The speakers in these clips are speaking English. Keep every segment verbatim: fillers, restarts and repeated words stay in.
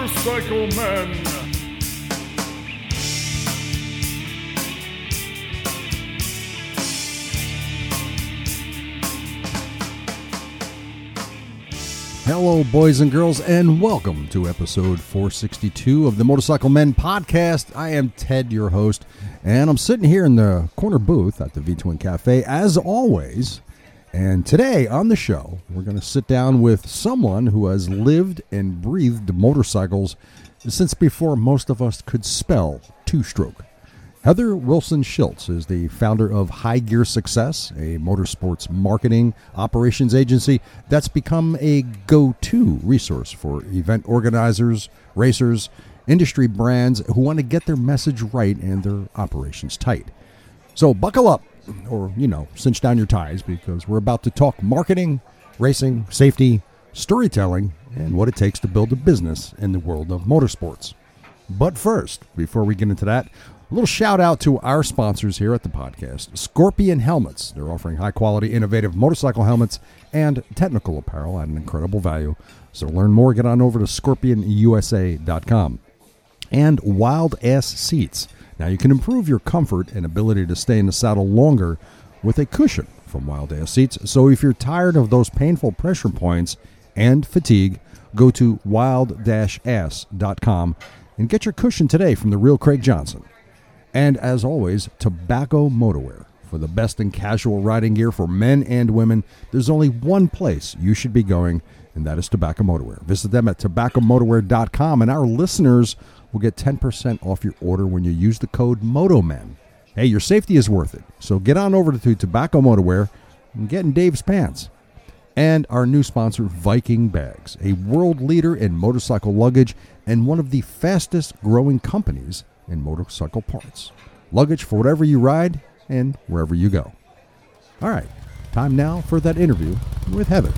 Motorcycle Men. Hello, boys and girls, and welcome to episode four sixty-two of the Motorcycle Men podcast. I am Ted, your host, and I'm sitting here in the corner booth at the V-Twin Cafe, as always. And today on the show, we're going to sit down with someone who has lived and breathed motorcycles since before most of us could spell two-stroke. Heather Wilson Schultz is the founder of High Gear Success, a motorsports marketing operations agency that's become a go-to resource for event organizers, racers, industry brands who want to get their message right and their operations tight. So buckle up, or, you know, cinch down your ties, because we're about to talk marketing, racing, safety, storytelling, and what it takes to build a business in the world of motorsports. But first, before we get into that, a little shout out to our sponsors here at the podcast, Scorpion Helmets. They're offering high quality, innovative motorcycle helmets and technical apparel at an incredible value. So to learn more, get on over to scorpion u s a dot com. And Wild Ass Seats. Now you can improve your comfort and ability to stay in the saddle longer with a cushion from Wild Ass Seats. So if you're tired of those painful pressure points and fatigue, go to wild ass dot com and get your cushion today from the real Craig Johnson. And as always, Tobacco Motorwear. For the best in casual riding gear for men and women, there's only one place you should be going, and that is Tobacco Motorwear. Visit them at tobacco motorwear dot com, and our listeners will get ten percent off your order when you use the code MOTOMEN. Hey, your safety is worth it, so get on over to Tobacco Motorwear and get in Dave's pants. And our new sponsor, Viking Bags, a world leader in motorcycle luggage and one of the fastest growing companies in motorcycle parts. Luggage for whatever you ride and wherever you go. All right, time now for that interview with Heather.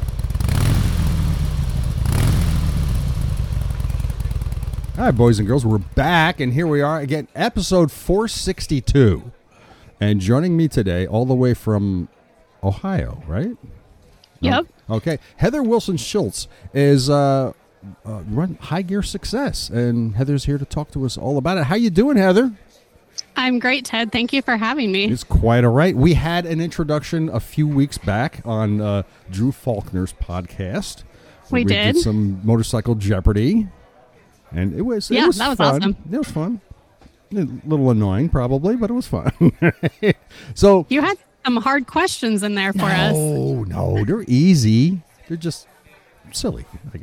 All right, boys and girls, we're back, and here we are again, episode four sixty-two. And joining me today, all the way from Ohio, right? Yep. Okay. Heather Wilson Schultz is uh, uh, run High Gear Success, and Heather's here to talk to us all about it. How you doing, Heather? I'm great, Ted. Thank you for having me. It's quite all right. We had an introduction a few weeks back on uh, Drew Faulkner's podcast. We, we did. did some Motorcycle Jeopardy, and it was yeah, it was that was fun. awesome. It was fun. A little annoying, probably, but it was fun. So you had some hard questions in there for no, us. No, no, they're easy. They're just silly, I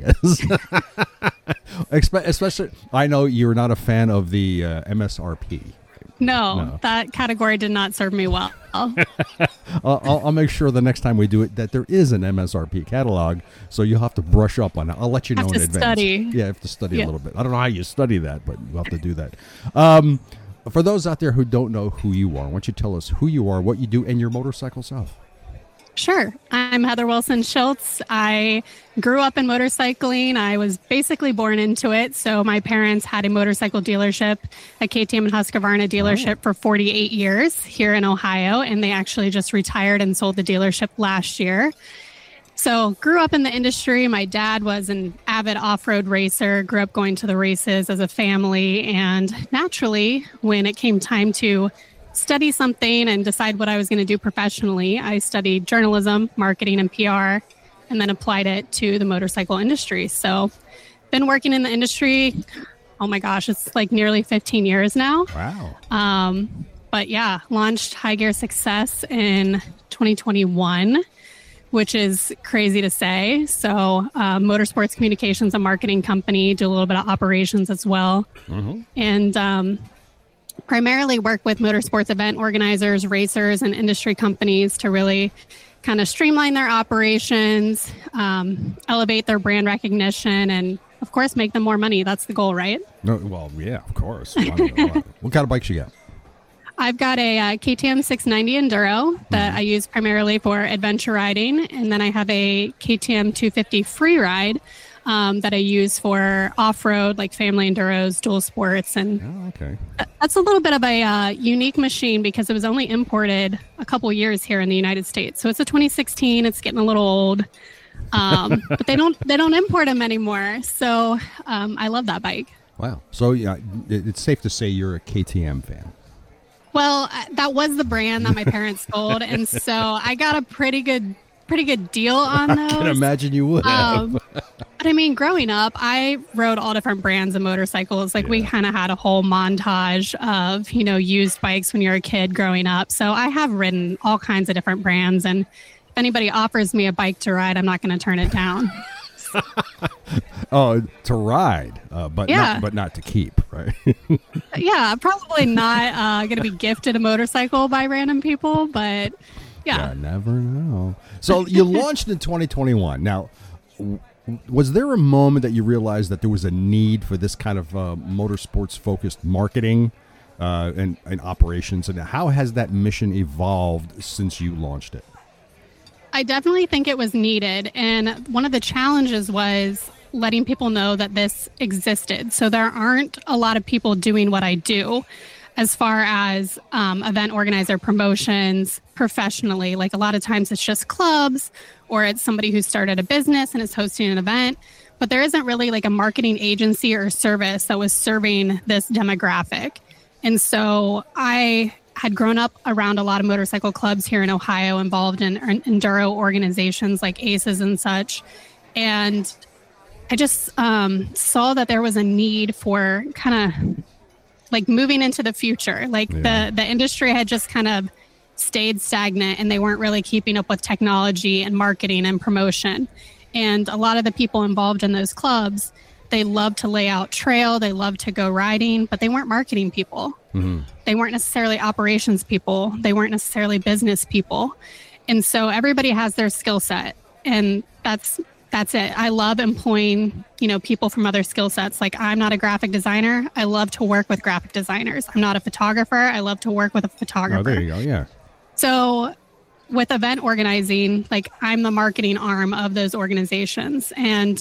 guess. Especially, I know you're not a fan of the uh, M S R P. No, no, that category did not serve me well. I'll, I'll, I'll make sure the next time we do it that there is an M S R P catalog, so you'll have to brush up on it. I'll let you know have in to advance. Study. Yeah, I have to study yeah. a little bit. I don't know how you study that, but you'll have to do that. Um, for those out there who don't know who you are, why don't you tell us who you are, what you do, and your motorcycle self? Sure. I'm Heather Wilson Schultz. I grew up in motorcycling. I was basically born into it. So my parents had a motorcycle dealership, a K T M and Husqvarna dealership oh. for forty-eight years here in Ohio. And they actually just retired and sold the dealership last year. So grew up in the industry. My dad was an avid off-road racer, grew up going to the races as a family. And naturally, when it came time to study something and decide what I was going to do professionally, I studied journalism, marketing, and P R, and then applied it to the motorcycle industry. So been working in the industry, oh my gosh, it's like nearly fifteen years now. Wow. Um, but yeah, launched High Gear Success in twenty twenty-one, which is crazy to say. So uh, motorsports communications and marketing company, do a little bit of operations as well. Mm-hmm. And um, primarily work with motorsports event organizers, racers, and industry companies to really kind of streamline their operations, um, elevate their brand recognition, and of course, make them more money. That's the goal, right? No, well, yeah, of course. What kind of bikes you got? I've got a uh, K T M six ninety Enduro that mm-hmm. I use primarily for adventure riding. And then I have a K T M two fifty Freeride um, that I use for off-road, like family enduros, dual sports. And oh, okay. that's a little bit of a uh, unique machine because it was only imported a couple years here in the United States. So it's a twenty sixteen. It's getting a little old. Um, but they don't they don't import them anymore. So um, I love that bike. Wow. So yeah, it, it's safe to say you're a K T M fan. Well, uh, that was the brand that my parents sold, and so I got a pretty good pretty good deal on those. I can imagine you would have. Um, but I mean, growing up, I rode all different brands of motorcycles. Like yeah. we kind of had a whole montage of, you know, used bikes when you're a kid growing up. So I have ridden all kinds of different brands. And if anybody offers me a bike to ride, I'm not going to turn it down. Oh, to ride, uh, but yeah. not, but not to keep, right? Yeah, probably not uh, going to be gifted a motorcycle by random people, but yeah. You never know. So you launched in twenty twenty-one. Now, w- was there a moment that you realized that there was a need for this kind of uh, motorsports-focused marketing uh, and, and operations? And how has that mission evolved since you launched it? I definitely think it was needed. And one of the challenges was letting people know that this existed. So there aren't a lot of people doing what I do as far as um, event organizer promotions professionally. Like a lot of times it's just clubs or it's somebody who started a business and is hosting an event. But there isn't really like a marketing agency or service that was serving this demographic. And so I had grown up around a lot of motorcycle clubs here in Ohio involved in enduro organizations like A C Es and such. And I just um, saw that there was a need for kind of like moving into the future. Like yeah. the, the industry had just kind of stayed stagnant and they weren't really keeping up with technology and marketing and promotion. And a lot of the people involved in those clubs, they loved to lay out trail, they loved to go riding, but they weren't marketing people. Mm-hmm. They weren't necessarily operations people. They weren't necessarily business people. And so everybody has their skill set. And that's that's it. I love employing, you know, people from other skill sets. Like I'm not a graphic designer. I love to work with graphic designers. I'm not a photographer. I love to work with a photographer. Oh, there you go. Yeah. So with event organizing, like I'm the marketing arm of those organizations. And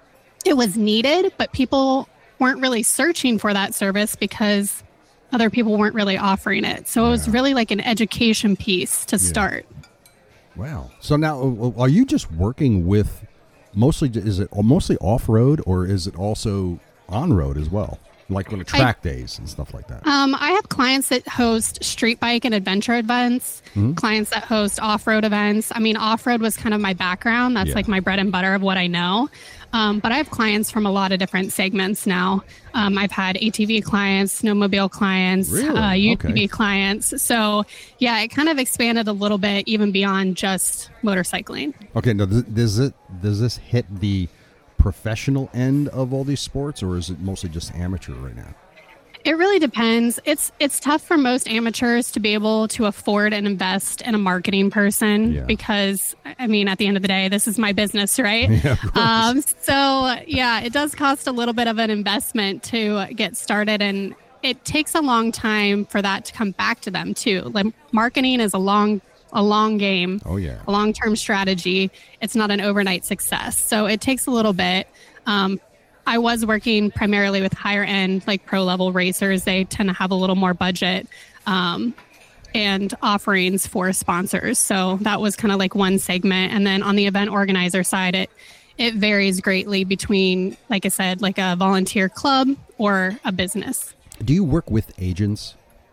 it was needed, but people weren't really searching for that service because other people weren't really offering it. So it was really like an education piece to start. Yeah. Wow. So now are you just working with mostly, is it mostly off-road or is it also on-road as well? Like on the track I, days and stuff like that? Um, I have clients that host street bike and adventure events, mm-hmm. clients that host off-road events. I mean, off-road was kind of my background. That's yeah. like my bread and butter of what I know. Um, but I have clients from a lot of different segments now. Um, I've had A T V clients, snowmobile clients, really? uh, U T V okay. clients. So yeah, it kind of expanded a little bit even beyond just motorcycling. Okay, now does it does this hit the professional end of all these sports, or is it mostly just amateur right now? It really depends. It's it's tough for most amateurs to be able to afford and invest in a marketing person yeah. because, I mean, at the end of the day, this is my business, right? Yeah, um, so, yeah, it does cost a little bit of an investment to get started, and it takes a long time for that to come back to them, too. Like, marketing is a long a long game, oh yeah, a long-term strategy. It's not an overnight success. So it takes a little bit. Um, I was working primarily with higher end, like pro level racers. They tend to have a little more budget um, and offerings for sponsors. So that was kind of like one segment. And then on the event organizer side, it it varies greatly between, like I said, like a volunteer club or a business. Do you work with agents?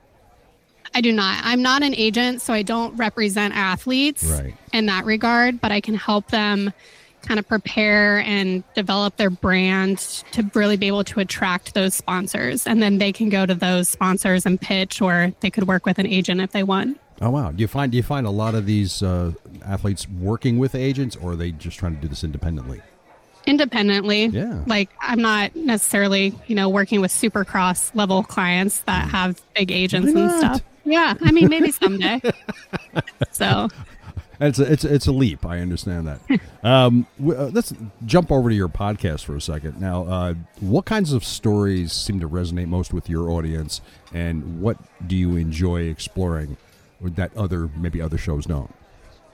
I do not. I'm not an agent, so I don't represent athletes right. in that regard, but I can help them kind of prepare and develop their brand to really be able to attract those sponsors. And then they can go to those sponsors and pitch, or they could work with an agent if they want. Oh, wow. Do you find do you find a lot of these uh, athletes working with agents, or are they just trying to do this independently? Independently. Yeah. Like I'm not necessarily, you know, working with supercross level clients that have big agents and stuff. Yeah, I mean, maybe someday. So, it's a, it's a, it's a leap. I understand that. um, uh, let's jump over to your podcast for a second. Now, uh, what kinds of stories seem to resonate most with your audience, and what do you enjoy exploring that other maybe other shows don't?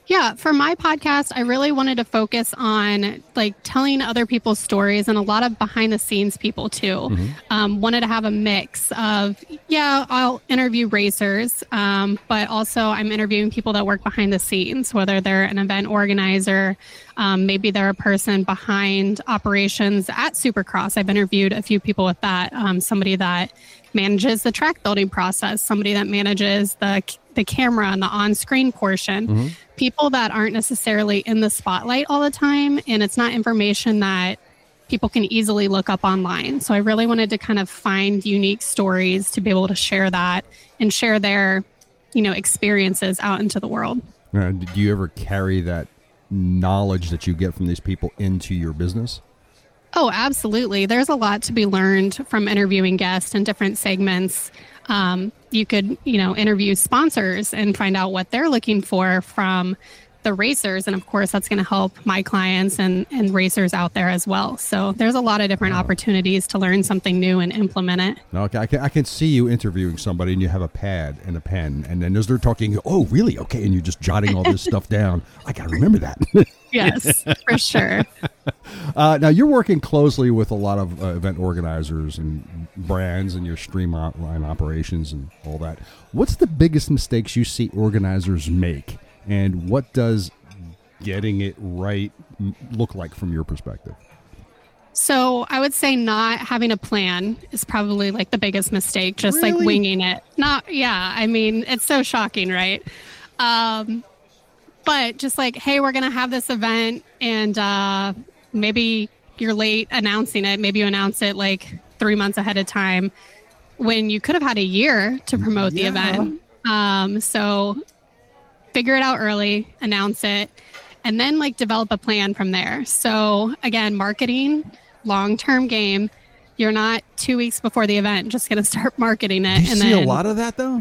Yeah, for my podcast, I really wanted to focus on like telling other people's stories and a lot of behind the scenes people too. Mm-hmm. Um, wanted to have a mix of, yeah, I'll interview racers, um, but also I'm interviewing people that work behind the scenes, whether they're an event organizer, um, maybe they're a person behind operations at Supercross. I've interviewed a few people with that. Um, somebody that manages the track building process, somebody that manages the the camera and the on-screen portion, mm-hmm. people that aren't necessarily in the spotlight all the time, and it's not information that people can easily look up online. So I really wanted to kind of find unique stories to be able to share that and share their, you know, experiences out into the world. Uh, do you ever carry that knowledge that you get from these people into your business? Oh, absolutely. There's a lot to be learned from interviewing guests in different segments. Um, you could, you know, interview sponsors and find out what they're looking for from the racers. And of course, that's going to help my clients and, and racers out there as well. So there's a lot of different wow. opportunities to learn something new and implement it. Okay, I can, I can see you interviewing somebody and you have a pad and a pen. And then as they're talking, oh, really? Okay. And you're just jotting all this stuff down. I got to remember that. Yes, for sure. Uh, now, you're working closely with a lot of uh, event organizers and brands and your streamline operations and all that. What's the biggest mistakes you see organizers make? And what does getting it right look like from your perspective? So I would say not having a plan is probably like the biggest mistake, just really? like winging it. Not, yeah, I mean, it's so shocking, right? Um, but just like, hey, we're going to have this event and uh, maybe you're late announcing it. Maybe you announce it like three months ahead of time when you could have had a year to promote yeah. the event. Um, so figure it out early, announce it, and then like develop a plan from there. So again, marketing, long-term game. You're not two weeks before the event just going to start marketing it. Do you and see then, a lot of that though?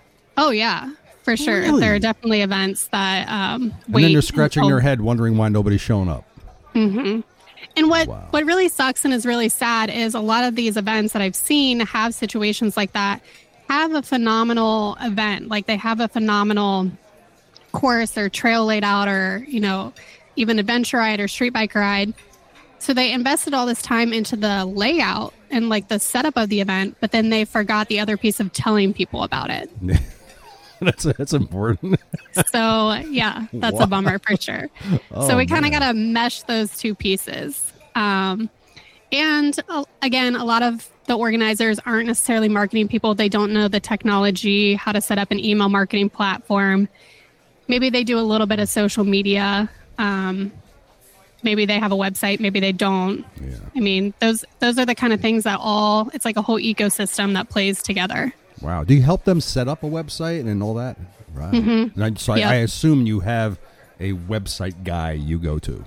Oh yeah, for sure. Really? There are definitely events that um, and wait. then they're scratching until, their head wondering why nobody's showing up. Mm-hmm. And what, wow. what really sucks and is really sad is a lot of these events that I've seen have situations like that, have a phenomenal event. Like they have a phenomenal course or trail laid out or, you know, even adventure ride or street bike ride. So they invested all this time into the layout and like the setup of the event, but then they forgot the other piece of telling people about it. that's that's important. So yeah, that's wow. a bummer for sure. Oh, so we kind of got to mesh those two pieces. Um, and uh, again, a lot of the organizers aren't necessarily marketing people. They don't know the technology, how to set up an email marketing platform. Maybe they do a little bit of social media. Um, maybe they have a website. Maybe they don't. Yeah. I mean, those those are the kind of things that all, it's like a whole ecosystem that plays together. Wow. Do you help them set up a website and all that? Right. Mm-hmm. And I, so yep. I, I assume you have a website guy you go to.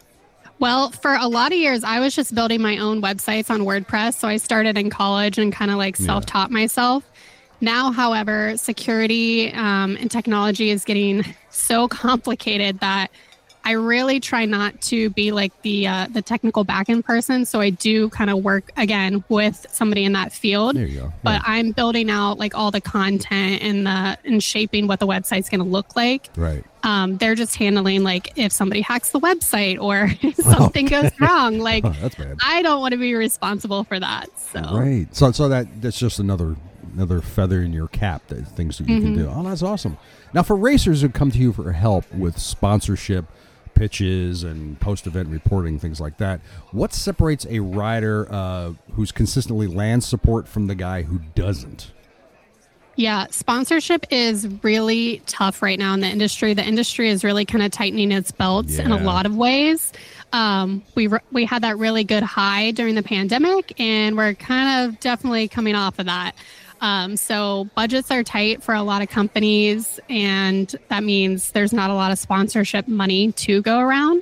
Well, for a lot of years, I was just building my own websites on WordPress. So I started in college and kind of like self-taught yeah. myself. Now, however, security um, and technology is getting so complicated that I really try not to be like the uh, the technical back-end person. So I do kind of work, again, with somebody in that field. There you go. Yeah. But I'm building out like all the content and the and shaping what the website's going to look like. Right. Um, they're just handling like if somebody hacks the website or something okay. goes wrong. Like oh, that's bad. I don't want to be responsible for that. So right. So so that that's just another another feather in your cap, that things that you mm-hmm. can do. Oh, that's awesome. Now, for racers who come to you for help with sponsorship, pitches, and post-event reporting, things like that, what separates a rider uh, who's consistently land support from the guy who doesn't? Yeah, sponsorship is really tough right now in the industry. The industry is really kind of tightening its belts yeah. in a lot of ways. Um, we re- we had that really good high during the pandemic, and we're kind of definitely coming off of that. Um, so budgets are tight for a lot of companies, and that means there's not a lot of sponsorship money to go around.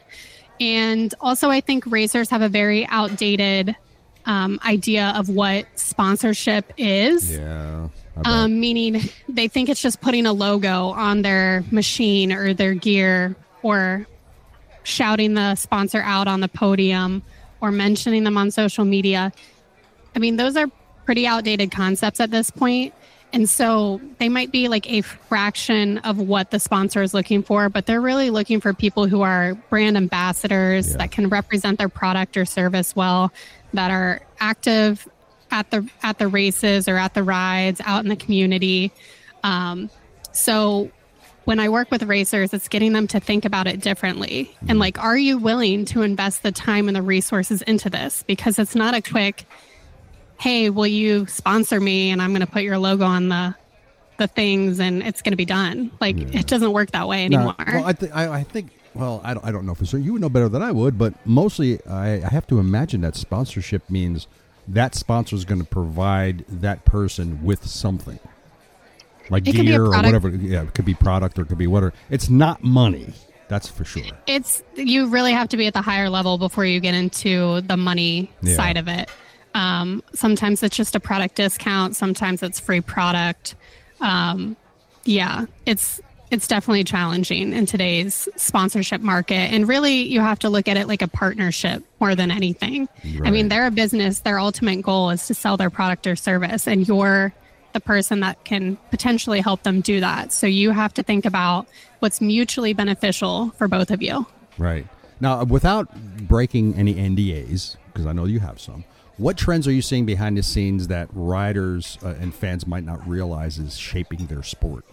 And also, I think racers have a very outdated um, idea of what sponsorship is. Yeah. Um, meaning they think it's just putting a logo on their machine or their gear or shouting the sponsor out on the podium or mentioning them on social media. I mean, those are pretty outdated concepts at this point. And so they might be like a fraction of what the sponsor is looking for, but they're really looking for people who are brand ambassadors, yeah, that can represent their product or service well, that are active at the at the races or at the rides, out in the community. Um, so when I work with racers, it's getting them to think about it differently. Mm. And like, are you willing to invest the time and the resources into this? Because it's not a quick, hey, will you sponsor me and I'm going to put your logo on the the things and it's going to be done. Like, yeah, it doesn't work that way anymore. No, well, I, th- I, I think, well, I don't, I don't know for sure. You would know better than I would, but mostly I, I have to imagine that sponsorship means that sponsor is going to provide that person with something. Like it gear or whatever. Yeah, it could be product or it could be whatever. It's not money. That's for sure. It's, you really have to be at the higher level before you get into the money, yeah, side of it. Um, sometimes it's just a product discount. Sometimes it's free product. Um, yeah, it's, it's definitely challenging in today's sponsorship market. And really you have to look at it like a partnership more than anything. Right. I mean, they're a business, their ultimate goal is to sell their product or service, and you're the person that can potentially help them do that. So you have to think about what's mutually beneficial for both of you. Right. Now, without breaking any N D As, because I know you have some, what trends are you seeing behind the scenes that riders uh, and fans might not realize is shaping their sport?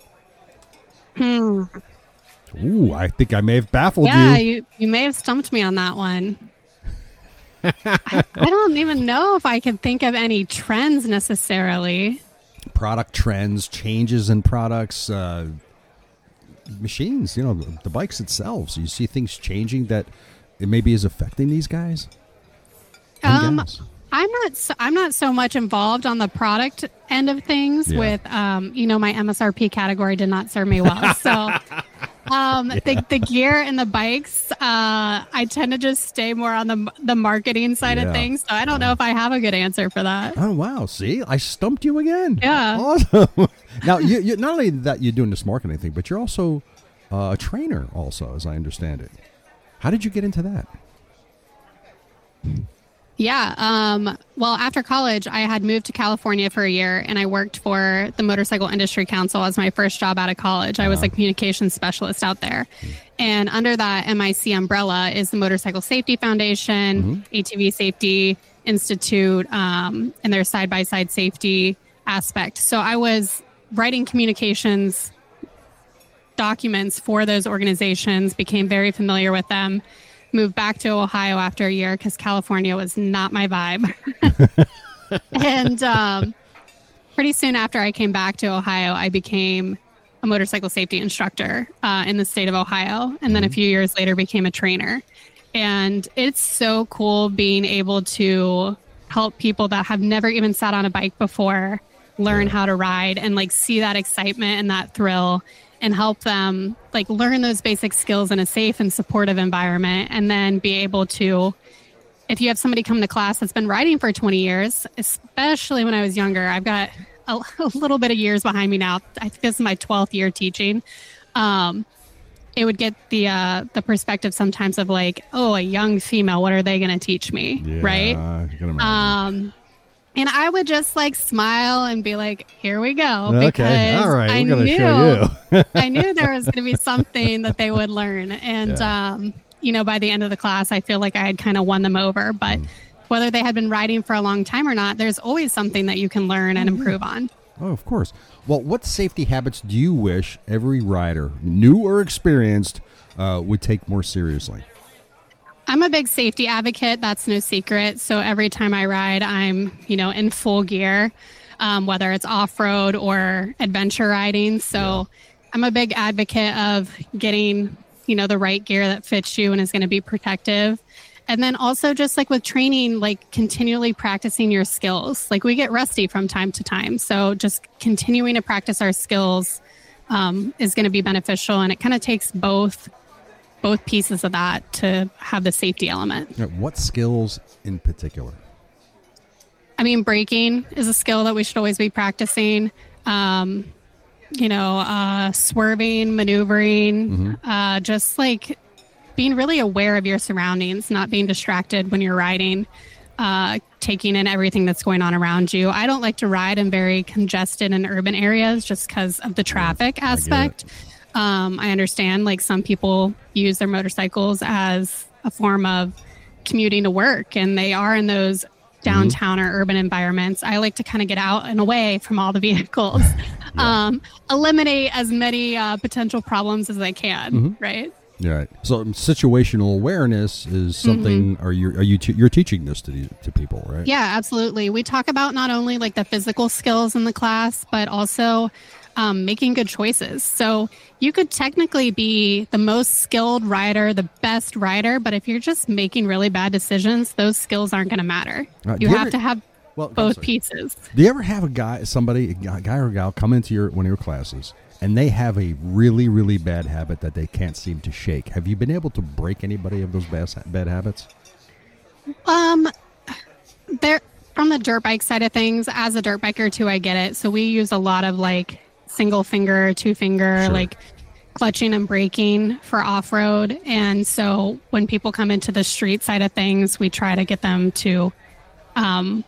Hmm. Ooh, I think I may have baffled yeah, you. you. you you may have stumped me on that one. I, I don't even know if I can think of any trends necessarily. Product trends, changes in products, uh, machines, you know, the, the bikes itself. So you see things changing that it maybe is affecting these guys? Um, guys? I'm not so, I'm not so much involved on the product end of things, yeah, with, um, you know, my M S R P category did not serve me well. So um, yeah. the, the gear and the bikes, uh, I tend to just stay more on the the marketing side, yeah, of things. So I don't know if I have a good answer for that. Oh, wow. See, I stumped you again. Yeah. Awesome. Now, you, you, not only that you're doing this marketing thing, but you're also uh, a trainer also, as I understand it. How did you get into that? Yeah. Um, well, after college, I had moved to California for a year and I worked for the Motorcycle Industry Council as my first job out of college. I was a communications specialist out there. And under that M I C umbrella is the Motorcycle Safety Foundation, mm-hmm, A T V Safety Institute, um, and their side-by-side safety aspect. So I was writing communications documents for those organizations, became very familiar with them. Moved back to Ohio after a year because California was not my vibe. And um, pretty soon after I came back to Ohio, I became a motorcycle safety instructor uh, in the state of Ohio. And mm-hmm, then a few years later became a trainer. And it's so cool being able to help people that have never even sat on a bike before learn, yeah, how to ride and like see that excitement and that thrill, and help them like learn those basic skills in a safe and supportive environment. And then be able to, if you have somebody come to class that's been riding for twenty years, especially when I was younger, I've got a, a little bit of years behind me now. I think this is my twelfth year teaching. Um, it would get the, uh, the perspective sometimes of like, oh, a young female, what are they going to teach me? Yeah, right. I can imagine. Um, And I would just like smile and be like, here we go. Okay. Because all right. I We're knew, show you. I knew there was going to be something that they would learn. And, yeah, um, you know, by the end of the class, I feel like I had kind of won them over. But mm. whether they had been riding for a long time or not, there's always something that you can learn and improve on. Oh, of course. Well, what safety habits do you wish every rider, new or experienced, uh, would take more seriously? I'm a big safety advocate. That's no secret. So every time I ride, I'm, you know, in full gear, um, whether it's off-road or adventure riding. So yeah, I'm a big advocate of getting, you know, the right gear that fits you and is going to be protective. And then also just like with training, like continually practicing your skills. Like we get rusty from time to time. So just continuing to practice our skills um, is going to be beneficial. And it kind of takes both both pieces of that to have the safety element. What skills in particular? I mean, braking is a skill that we should always be practicing. Um, you know, uh, swerving, maneuvering, mm-hmm, uh, just like being really aware of your surroundings, not being distracted when you're riding. uh, taking in everything that's going on around you. I don't like to ride in very congested and urban areas just because of the traffic I aspect. Um, I understand like some people use their motorcycles as a form of commuting to work, and they are in those downtown mm-hmm. or urban environments. I like to kind of get out and away from all the vehicles, yeah. um, eliminate as many uh, potential problems as I can. Mm-hmm. Right. Right. So situational awareness is something. Mm-hmm. Are you are you te- you're teaching this to the, to people, right? Yeah, absolutely. We talk about not only like the physical skills in the class, but also um, making good choices. So you could technically be the most skilled rider, the best rider, but if you're just making really bad decisions, those skills aren't going to matter. Uh, you have ever, to have well, both pieces. Do you ever have a guy, somebody, a guy or a gal, come into your one of your classes, and they have a really, really bad habit that they can't seem to shake? Have you been able to break anybody of those bad, bad habits? Um, there from the dirt bike side of things, as a dirt biker too, I get it. So we use a lot of like single finger, two finger, sure. like clutching and braking for off-road. And so when people come into the street side of things, we try to get them to, um,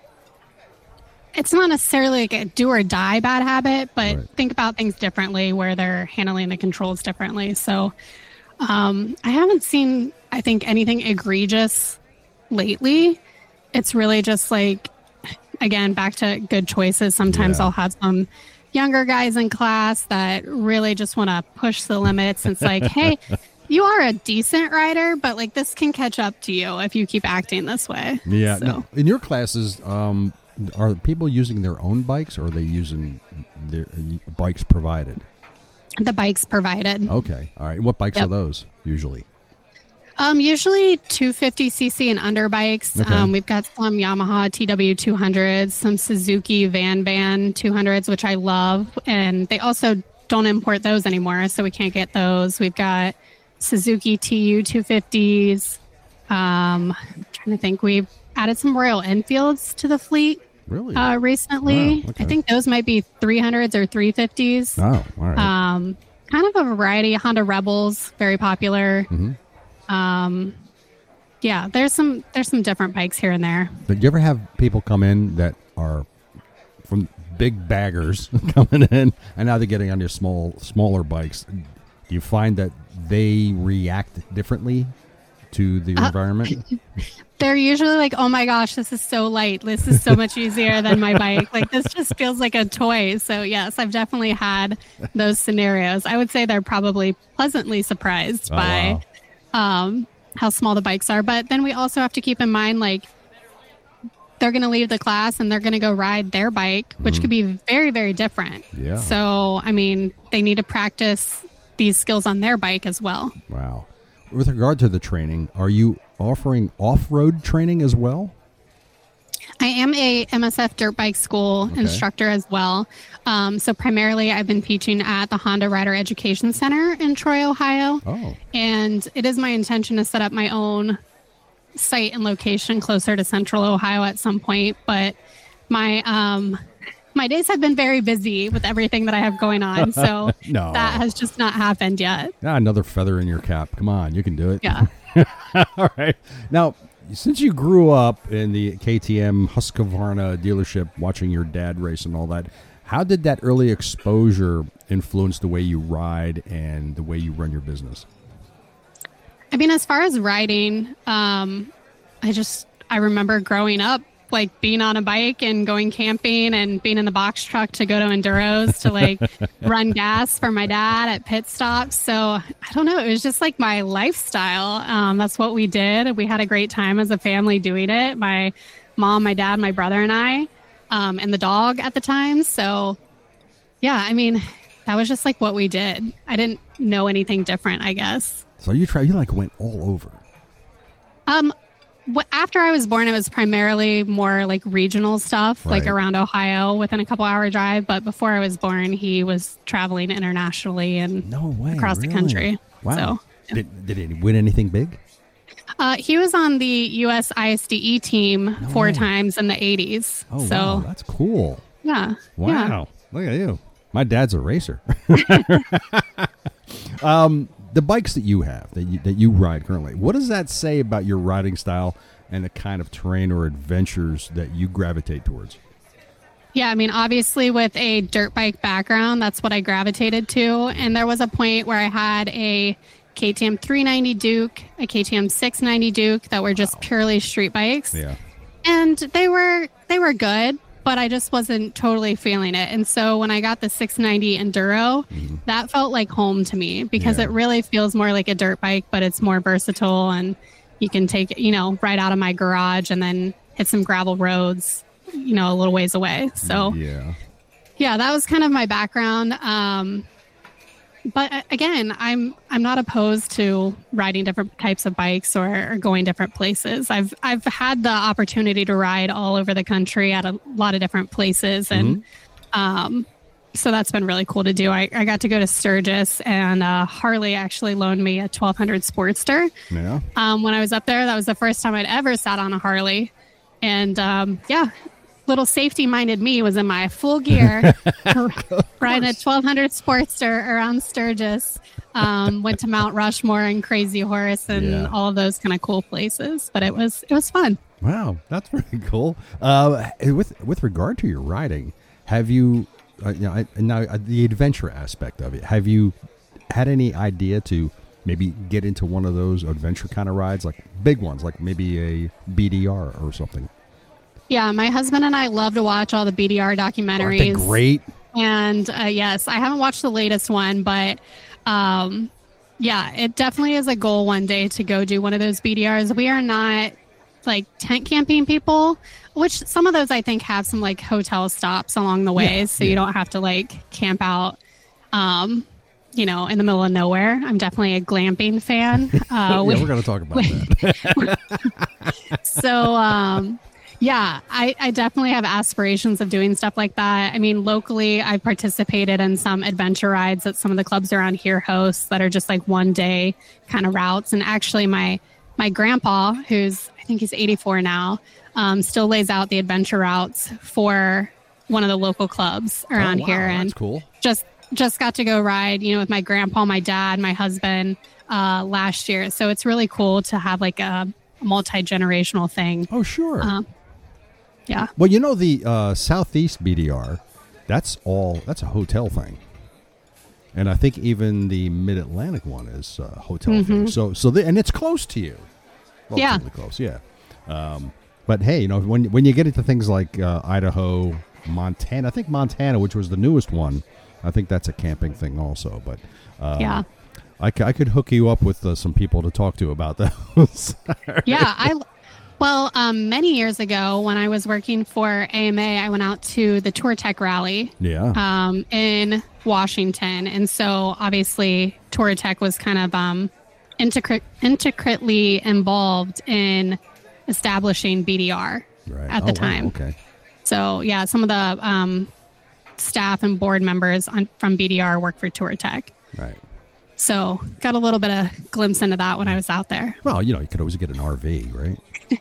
it's not necessarily like a do or die bad habit, but right. think about things differently where they're handling the controls differently. So um, I haven't seen, I think, anything egregious lately. It's really just like, again, back to good choices. Sometimes yeah. I'll have some younger guys in class that really just want to push the limits. And it's like, hey, you are a decent rider, but like this can catch up to you if you keep acting this way. Yeah. So. Now, in your classes, um, are people using their own bikes, or are they using their bikes provided? The bikes provided. Okay. All right. What bikes yep. are those usually? Um, usually two fifty c c and under bikes. Okay. Um, we've got some Yamaha T W two hundreds, some Suzuki Van Van two hundreds, which I love. And they also don't import those anymore, so we can't get those. We've got Suzuki T U two fifties. Um, I'm trying to think. We've added some Royal Enfields to the fleet. Really? Uh, recently. Wow, okay. I think those might be three hundreds or three fifties. Oh, all right. Um, kind of a variety. Honda Rebels, very popular. Mm-hmm. Um, yeah, there's some there's some different bikes here and there. Did you ever have people come in that are from big baggers coming in, and now they're getting on your small smaller bikes? Do you find that they react differently to the uh, environment? They're usually like, oh my gosh, this is so light. This is so much easier than my bike. Like, this just feels like a toy. So yes, I've definitely had those scenarios. I would say they're probably pleasantly surprised oh, by wow. um, how small the bikes are. But then we also have to keep in mind, like, they're going to leave the class and they're going to go ride their bike, which mm. could be very, very different. Yeah. So, I mean, they need to practice these skills on their bike as well. Wow. With regard to the training, are you offering off-road training as well? I am a M S F dirt bike school okay. instructor as well. Um, so primarily I've been teaching at the Honda Rider Education Center in Troy, Ohio. Oh. And it is my intention to set up my own site and location closer to Central Ohio at some point. But my um, my days have been very busy with everything that I have going on. So no. that has just not happened yet. Ah, another feather in your cap. Come on, you can do it. Yeah. All right. Now, since you grew up in the K T M Husqvarna dealership, watching your dad race and all that, how did that early exposure influence the way you ride and the way you run your business? I mean, as far as riding, um, I just, I remember growing up, like being on a bike and going camping and being in the box truck to go to enduros to like run gas for my dad at pit stops. So I don't know. It was just like my lifestyle. Um, that's what we did. We had a great time as a family doing it. My mom, my dad, my brother and I, um, and the dog at the time. So yeah, I mean, that was just like what we did. I didn't know anything different, I guess. So you try, you like went all over. Um, After I was born, it was primarily more like regional stuff, right. like around Ohio within a couple hour drive. But before I was born, he was traveling internationally and no way, across really? the country. Wow. So, yeah. Did, did he win anything big? Uh, he was on the U S I S D E team no four way. times in the eighties. Oh, so, wow. That's cool. Yeah. Wow. Yeah. Look at you. My dad's a racer. um, The bikes that you have, that you, that you ride currently, what does that say about your riding style and the kind of terrain or adventures that you gravitate towards? Yeah, I mean, obviously with a dirt bike background, that's what I gravitated to. And there was a point where I had a K T M three ninety Duke, a K T M six ninety Duke that were just purely street bikes. Yeah. And they were they were good, but I just wasn't totally feeling it. And so when I got the six ninety Enduro, mm-hmm. that felt like home to me because yeah. it really feels more like a dirt bike, but it's more versatile and you can take it, you know, right out of my garage and then hit some gravel roads, you know, a little ways away. So yeah, yeah, that was kind of my background. Um, but uh, again, I'm I'm not opposed to riding different types of bikes or, or going different places. I've I've had the opportunity to ride all over the country at a lot of different places, and mm-hmm. um, so that's been really cool to do. I, I got to go to Sturgis, and uh, Harley actually loaned me a twelve hundred Sportster. Yeah. Um, when I was up there, that was the first time I'd ever sat on a Harley, and um, yeah. Little safety-minded me was in my full gear, riding a twelve hundred Sportster around Sturgis. Um, went to Mount Rushmore and Crazy Horse and yeah. all of those kind of cool places. But it was it was fun. Wow, that's pretty cool. Uh, with with regard to your riding, have you, uh, you know, I, now uh, the adventure aspect of it? Have you had any idea to maybe get into one of those adventure kind of rides, like big ones, like maybe a B D R or something? Yeah, my husband and I love to watch all the B D R documentaries. Aren't they great? And uh, yes, I haven't watched the latest one, but um, yeah, it definitely is a goal one day to go do one of those B D Rs. We are not like tent camping people, which some of those I think have some like hotel stops along the way, yeah, so yeah. you don't have to like camp out, um, you know, in the middle of nowhere. I'm definitely a glamping fan. Uh, yeah, we, we're going to talk about we, that. so, um, Yeah, I, I definitely have aspirations of doing stuff like that. I mean, locally, I've participated in some adventure rides that some of the clubs around here host that are just like one day kind of routes. And actually, my my grandpa, who's I think he's eighty-four now, um, still lays out the adventure routes for one of the local clubs around oh, wow, here. That's and cool. Just just got to go ride, you know, with my grandpa, my dad, my husband uh, last year. So it's really cool to have like a multi-generational thing. Oh, sure. Um, Yeah. Well, you know, the uh, Southeast B D R, that's all, that's a hotel thing. And I think even the Mid-Atlantic one is a hotel mm-hmm. thing. So, so the, and it's close to you. Yeah. Close, yeah. Um, but hey, you know, when when you get into things like uh, Idaho, Montana, I think Montana, which was the newest one, I think that's a camping thing also. But um, yeah. I, I could hook you up with uh, some people to talk to about those. yeah, I... Well, um, many years ago when I was working for A M A, I went out to the Touratech rally yeah. um, in Washington. And so obviously Touratech was kind of um, intricate, intricately involved in establishing B D R right. at the oh, time. Wow. Okay. So, yeah, some of the um, staff and board members on, from B D R work for Touratech. Right. So got a little bit of glimpse into that when I was out there. Well, you know, you could always get an R V, right?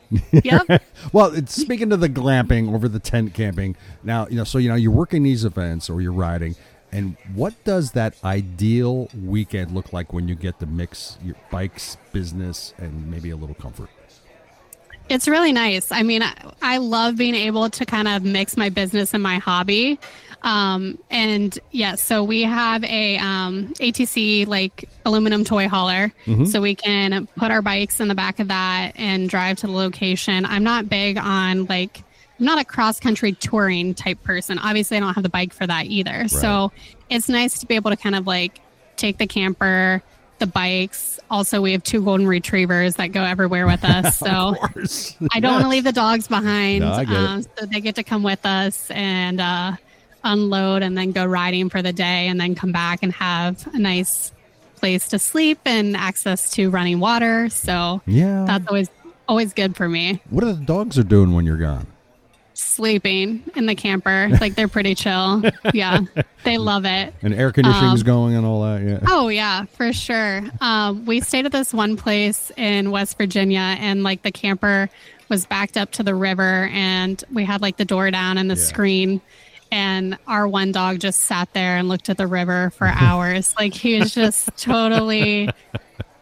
Yep. Well, it's, speaking of the glamping over the tent camping, now, you know, so, you know, you're working these events or you're riding, and what does that ideal weekend look like when you get to mix your bikes, business, and maybe a little comfort? It's really nice. I mean, I, I love being able to kind of mix my business and my hobby. Um, and yes, yeah, so we have a um, A T C like aluminum toy hauler, mm-hmm. so we can put our bikes in the back of that and drive to the location. I'm not big on like, I'm not a cross country touring type person. Obviously, I don't have the bike for that either. Right. So it's nice to be able to kind of like take the camper, the bikes. Also, we have two golden retrievers that go everywhere with us. So I don't want to leave the dogs behind. No, I get um, it. So they get to come with us and uh, unload and then go riding for the day and then come back and have a nice place to sleep and access to running water. So yeah, that's always always good for me. What are the dogs are doing when you're gone? Sleeping in the camper. Like they're pretty chill. Yeah, they love it. And air conditioning's um, going and all that. Yeah. Oh yeah, for sure. Um, we stayed at this one place in West Virginia, and like the camper was backed up to the river, and we had like the door down and the yeah. screen. And our one dog just sat there and looked at the river for hours. Like he was just totally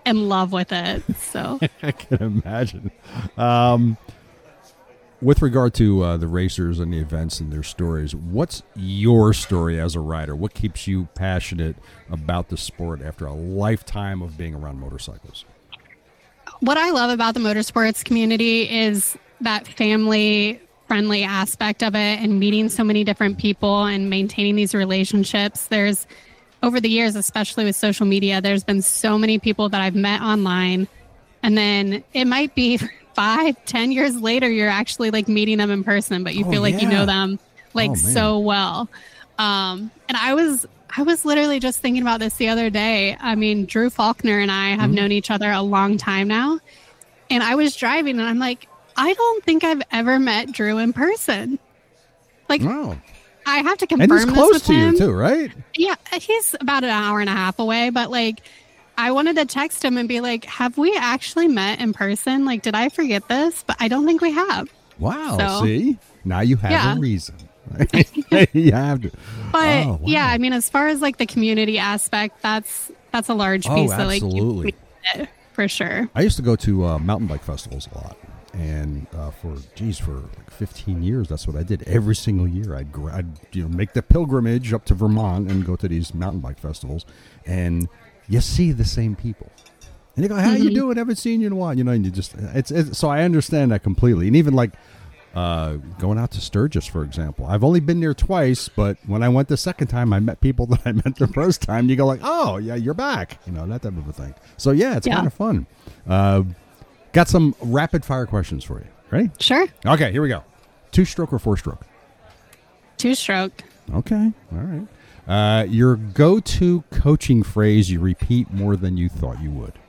in love with it. So I can imagine. Um, with regard to uh, the racers and the events and their stories, what's your story as a rider? What keeps you passionate about the sport after a lifetime of being around motorcycles? what I love about the motorsports community is that family friendly aspect of it and meeting so many different people and maintaining these relationships. There's over the years, especially with social media, there's been so many people that I've met online, and then it might be five, ten years later, you're actually like meeting them in person, but you oh, feel like yeah. you know them like oh, so well. Um, and I was, I was literally just thinking about this the other day. I mean, Drew Faulkner and I have mm-hmm. known each other a long time now. And I was driving and I'm like, I don't think I've ever met Drew in person. Like, wow. I have to confirm this with him. And he's close to him. you too, right? Yeah, he's about an hour and a half away. But like, I wanted to text him and be like, have we actually met in person? Like, did I forget this? But I don't think we have. Wow. So, see? Now you have yeah. a reason. You have to. But oh, wow. yeah, I mean, as far as like the community aspect, that's that's a large oh, piece. Absolutely. That, like, for sure. I used to go to uh, mountain bike festivals a lot. And uh, for, geez, for like fifteen years, that's what I did. Every single year, I'd, gra- I'd you know make the pilgrimage up to Vermont and go to these mountain bike festivals. And you see the same people. And they go, how mm-hmm. you doing? Haven't seen you in a while. You know, and you just, it's, it's so I understand that completely. And even like uh, going out to Sturgis, for example. I've only been there twice, but when I went the second time, I met people that I met the first time. You go like, oh, yeah, you're back. You know, that type of a thing. So, yeah, it's yeah. kind of fun. Uh, got some rapid fire questions for you. Ready? Sure. Okay, here we go. Two stroke or four stroke? Two stroke. Okay, all right. Uh, your go-to coaching phrase you repeat more than you thought you would?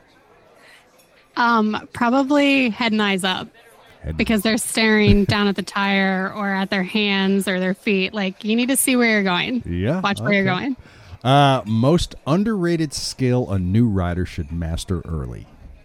Um, probably head and eyes up. Head because they're staring down at the tire or at their hands or their feet. Like, you need to see where you're going. Yeah. Watch where okay. you're going. Uh, most underrated skill a new rider should master early?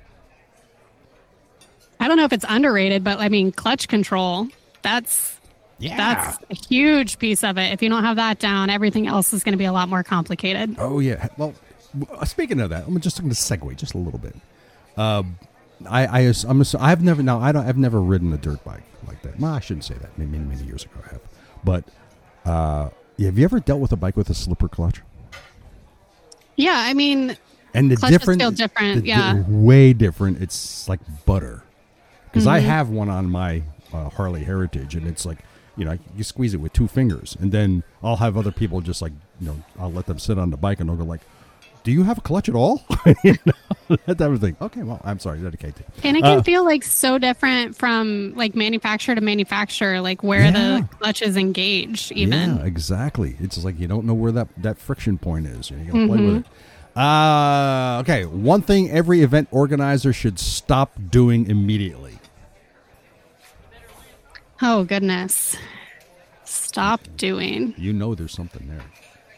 I don't know if it's underrated, but I mean, clutch control. That's yeah. that's a huge piece of it. If you don't have that down, everything else is going to be a lot more complicated. Oh, yeah. Well, speaking of that, I'm just going to segue just a little bit. Uh, I, I, I'm, I've never now. I don't. I've never ridden a dirt bike like that. Well, I shouldn't say that. Maybe many, many years ago I have. But uh, have you ever dealt with a bike with a slipper clutch? Yeah, I mean, and the clutch different, is still different. The, yeah, the, way different. It's like butter. Because mm-hmm. I have one on my uh, Harley Heritage, and it's like, you know, you squeeze it with two fingers, and then I'll have other people just like, you know, I'll let them sit on the bike, and they'll go like, do you have a clutch at all? You know, that type of thing. Okay, well, I'm sorry, dedicate to. And it can uh, feel like so different from like manufacturer to manufacturer, like where yeah. the clutch is engaged even. Yeah, exactly. It's like you don't know where that, that friction point is. You got to mm-hmm. play with it. Uh, okay, one thing every event organizer should stop doing immediately. Oh, goodness. Stop doing. You know there's something there.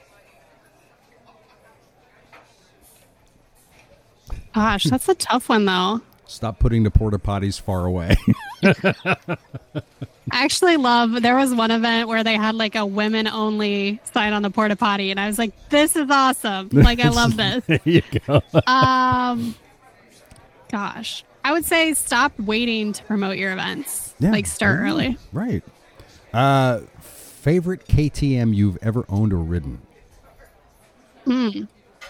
Gosh, that's a tough one, though. Stop putting the porta potties far away. I actually love, there was one event where they had like a women only sign on the porta potty, and I was like, this is awesome. Like, I love this. There you go. um, gosh, I would say stop waiting to promote your events. Yeah, like, start right, early. Right. Uh, favorite K T M you've ever owned or ridden? Hmm.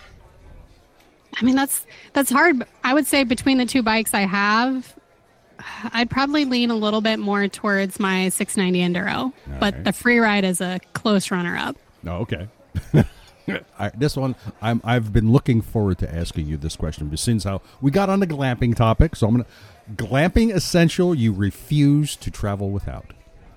I mean, that's that's hard. I would say between the two bikes I have, I'd probably lean a little bit more towards my six ninety Enduro, all but right. the free ride is a close runner-up. Oh, okay. I, this one, I'm, I've been looking forward to asking you this question, but since how we got on the glamping topic, so I'm going to, glamping essential you refuse to travel without.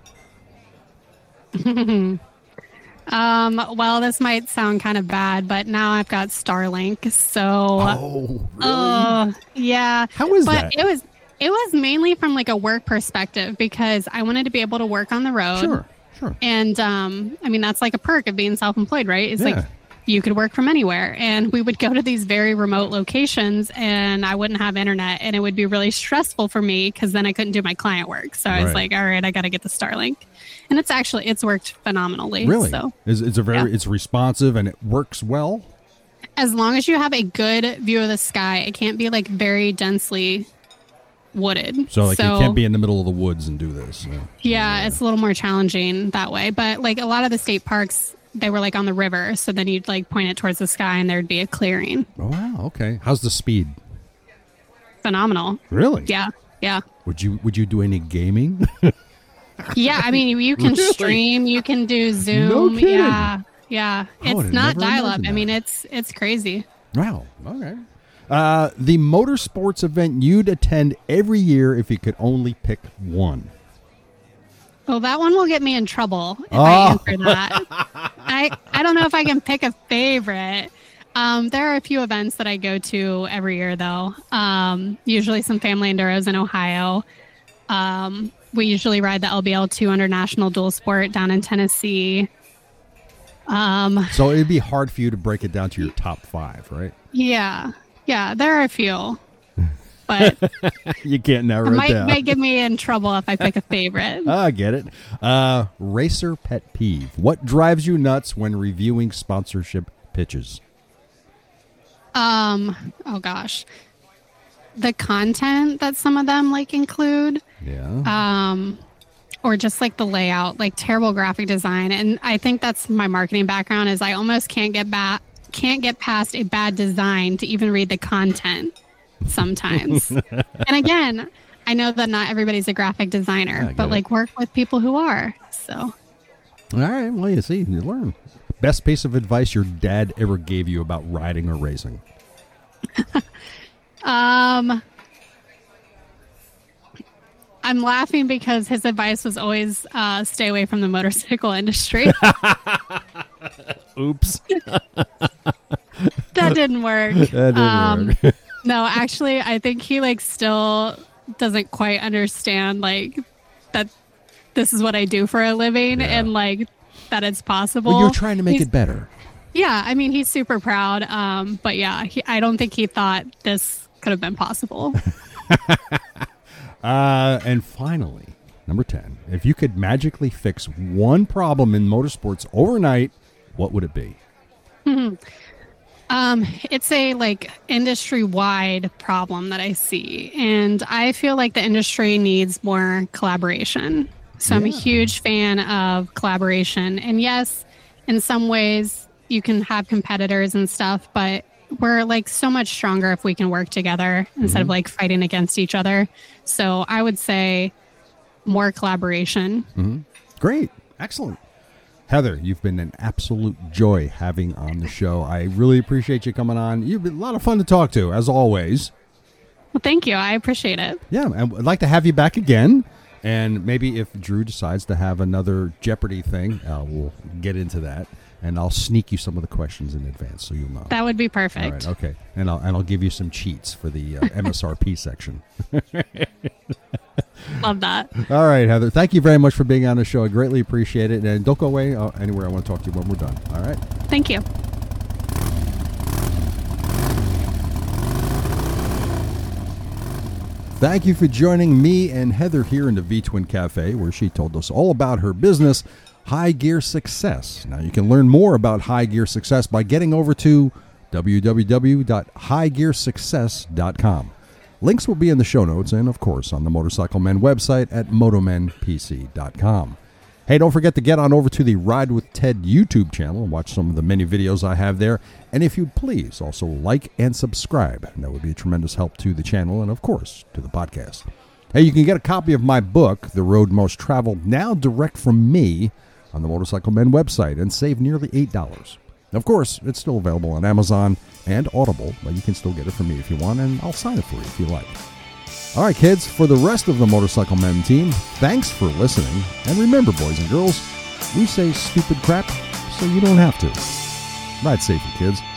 Um, well, this might sound kind of bad, but now I've got Starlink, so oh, really? uh, yeah. How is but that? It was it was mainly from like a work perspective because I wanted to be able to work on the road. Sure, sure. And um, I mean that's like a perk of being self-employed, right? It's yeah. like you could work from anywhere, and we would go to these very remote locations, and I wouldn't have internet, and it would be really stressful for me because then I couldn't do my client work. So I was right. like, all right, I got to get the Starlink. And it's actually, it's worked phenomenally. Really? So, it's, it's a very, yeah. it's responsive and it works well? as long as you have a good view of the sky, it can't be like very densely wooded. So like you can't be in the middle of the woods and do this. So. Yeah, yeah, it's a little more challenging that way. But like a lot of the state parks, they were like on the river. So then you'd like point it towards the sky and there'd be a clearing. Oh, wow. Okay. How's the speed? Phenomenal. Really? Yeah. Yeah. Would you would you do any gaming? Yeah. I mean, you can Really? stream, you can do Zoom. No kidding. Yeah. Yeah. I would've It's not never dial up. imagined I mean, that. it's it's crazy. Wow. Okay. Uh, the motorsports event you'd attend every year if you could only pick one. Well, that one will get me in trouble if Oh. I answer that. I, I don't know if I can pick a favorite. Um, there are a few events that I go to every year, though. Um, usually some family enduros in Ohio. Um, we usually ride the L B L two hundred National Dual Sport down in Tennessee. Um, So it'd be hard for you to break it down to your top five, right? yeah, yeah, there are a few. But You can't narrow it it might, down. might get me in trouble if I pick a favorite. Ah, I get it. Uh, racer pet peeve. What drives you nuts when reviewing sponsorship pitches? Um, oh gosh. The content that some of them like include, Yeah. um, or just like the layout, like terrible graphic design. And I think that's my marketing background is I almost can't get back, can't get past a bad design to even read the content sometimes. And again, I know that not everybody's a graphic designer, Yeah, I get but it. like work with people who are. So All right. Well, you see, you learn. Best piece of advice your dad ever gave you about riding or racing? Um, I'm laughing because his advice was always uh, stay away from the motorcycle industry. Oops. That didn't work. That didn't um, work. No, actually, I think he like still doesn't quite understand like that this is what I do for a living Yeah. and like that it's possible. Well, you're trying to make He's- it better. Yeah, I mean, he's super proud. Um, but yeah, he, I don't think he thought this could have been possible. Uh, and finally, number ten. If you could magically fix one problem in motorsports overnight, what would it be? Um, it's a like industry wide problem that I see. And I feel like the industry needs more collaboration. So I'm a Yeah. huge fan of collaboration. And yes, in some ways you can have competitors and stuff, but we're like so much stronger if we can work together instead of like fighting against each other. So I would say more collaboration. Great. Excellent. Heather, you've been an absolute joy having on the show. I really appreciate you coming on. You've been a lot of fun to talk to, as always. Well, thank you. I appreciate it. Yeah, and I'd like to have you back again. And maybe if Drew decides to have another Jeopardy thing, uh, we'll get into that. And I'll sneak you some of the questions in advance so you'll know. That would be All perfect. right, okay. And I'll, and I'll give you some cheats for the uh, M S R P section. Love that. All right, Heather. Thank you very much for being on the show. I greatly appreciate it. And don't go away uh, anywhere. I want to talk to you when we're done. All right? Thank you. Thank you for joining me and Heather here in the V-Twin Cafe, where she told us all about her business, High Gear Success. Now, you can learn more about High Gear Success by getting over to w w w dot high gear success dot com. Links will be in the show notes and, of course, on the Motorcycle Men website at motomen p c dot com. Hey, don't forget to get on over to the Ride with Ted YouTube channel and watch some of the many videos I have there. And if you'd please, also like and subscribe. That would be a tremendous help to the channel and, of course, to the podcast. Hey, you can get a copy of my book, The Road Most Traveled, now direct from me on the Motorcycle Men website and save nearly eight dollars. Of course, it's still available on Amazon and Audible, but you can still get it from me if you want, and I'll sign it for you if you like. All right, kids, for the rest of the Motorcycle Men team, thanks for listening. And remember, boys and girls, we say stupid crap so you don't have to. Ride safely, kids.